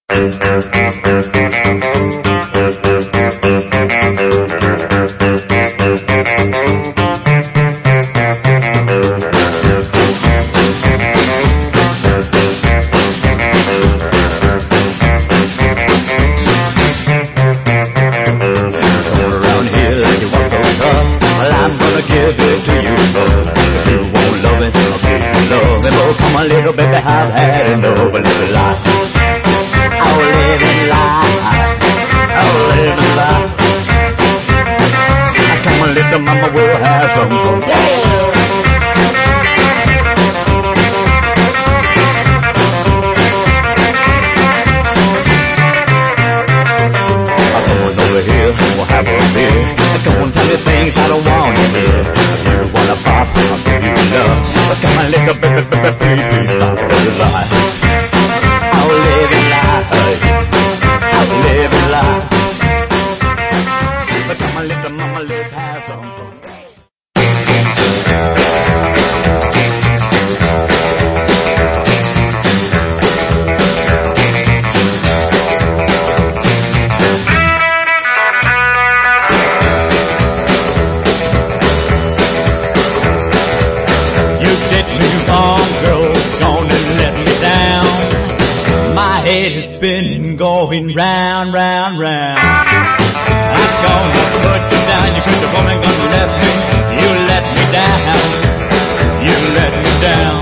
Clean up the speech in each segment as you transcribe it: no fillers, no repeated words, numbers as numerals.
Going round, round, round. I'm gonna put you down. You put the woman gonna let me. You let me down. You let me down.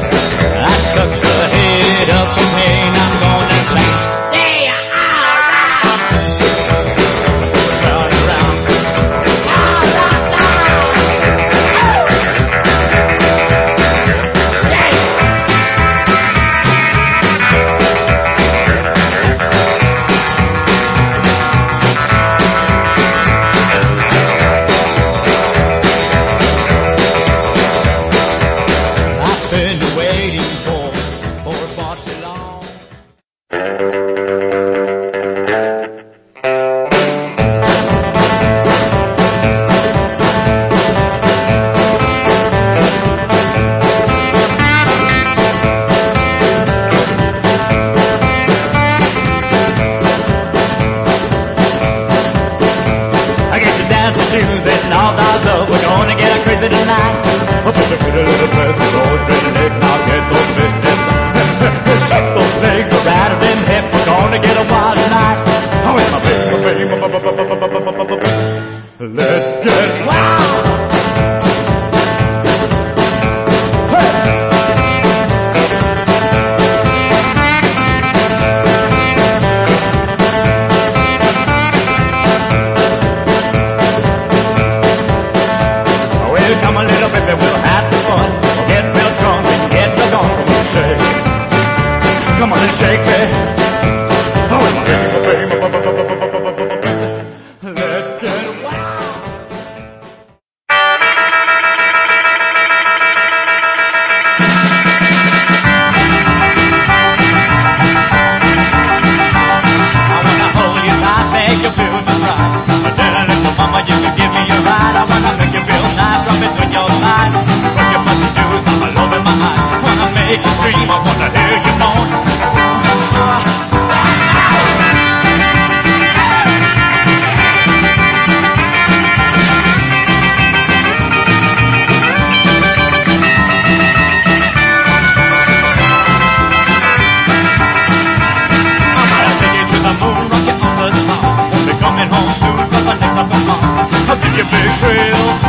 I took the head up from me and I'm gonna say, yeah, alright. Round and round.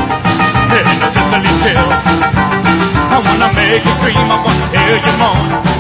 Make you scream, I wanna hear you moan.